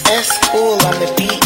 That's cool on the beat.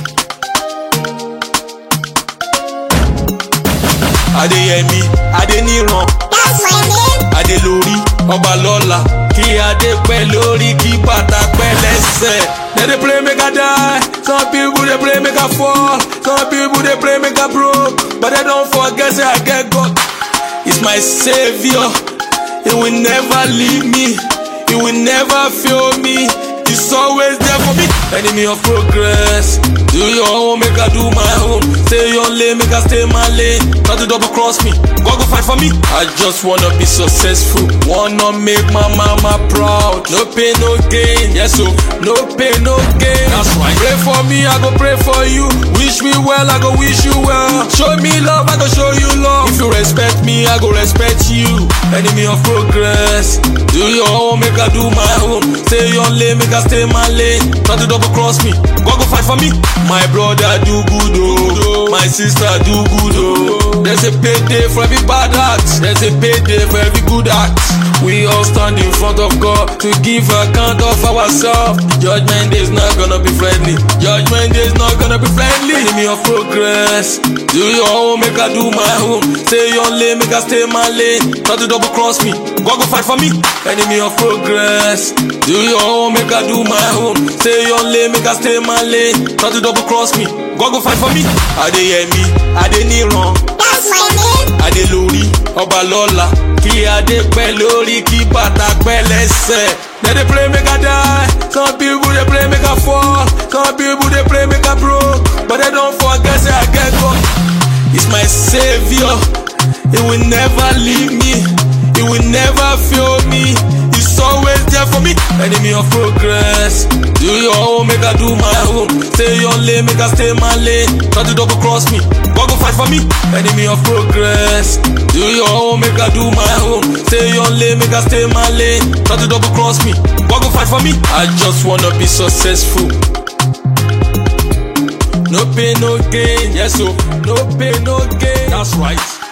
Adéyẹmí, Adéníran, That's my name. Adélórí, Ọba lọ́la, kí adé pẹ́ lórí, kí bàtà pẹ́ lẹ́sẹ̀. They dey play make I die, some people dey play make I fall, some people dey play make I broke, but they don't forget say I get God. It's my savior, he will never leave me, he will never fail me, he's always there for me. Enemy of progress, do your own, make I do my own. Stay your lane, make I stay my lane. Not to double cross me, God go fight for me. I just wanna be successful, wanna make my mama proud. No pain, no gain, yes so, no pain, no gain. That's right. Pray for me, I go pray for you. Wish me well, I go wish you well. Show me love, I go show you love. If you respect me, I go respect you. Enemy of progress, do your own, make I do my own. Stay your lane, make I stay my lane. Not to double cross me, God go fight for me. My brother do good oh, my sister do good oh. There's a payday for every bad act, there's a payday for every good act. We all stand in front of God to give account of ourselves. Judgment day is not gonna be friendly, judgment day is not gonna be friendly. Enemy of progress, do your own, make I do my own. Stay your lane, make I stay my lane. Not to double cross me, God go fight for me. Enemy of progress, do your own, make I do my own. Stay your lane, make I stay my lane. Not to double cross me, God go fight for me. Adéyẹmí, Adéníran, That's my name. Adélórí, Ọba lọ́la, kí adé pẹ́ lórí, kí bàtà pẹ́ lẹ́sẹ̀. They dey play make I die, some people dey play make I fall, some people dey play make I broke, but they don't forget say I get God. It's my savior, he will never leave me, he will never fail me, he's always there for me. Enemy of progress, do your own, make I do my own. Stay your lane, make I stay my lane. Not to double cross me, God go fight for me. Enemy of progress, do your own, make I do my own. Stay your lane, make I stay my lane. Not to double cross me, God go fight for me. I just wanna be successful. No pain, no gain, yes so, no pain, no gain. That's right.